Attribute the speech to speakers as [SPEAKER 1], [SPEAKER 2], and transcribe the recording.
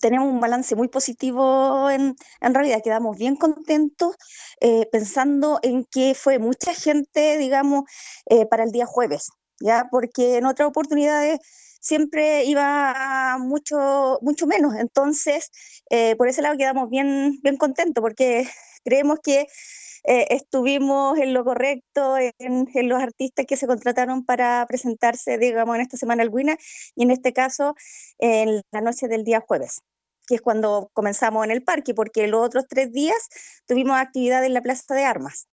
[SPEAKER 1] tenemos un balance muy positivo en realidad, quedamos bien contentos pensando en que fue mucha gente, digamos, para el día jueves, ¿ya? Porque en otras oportunidades siempre iba mucho menos, entonces por ese lado quedamos bien contentos, porque creemos que estuvimos en lo correcto, en los artistas que se contrataron para presentarse, digamos, en esta semana alguna, y en este caso en la noche del día jueves, que es cuando comenzamos en el parque, porque los otros 3 días tuvimos actividad en la Plaza de Armas.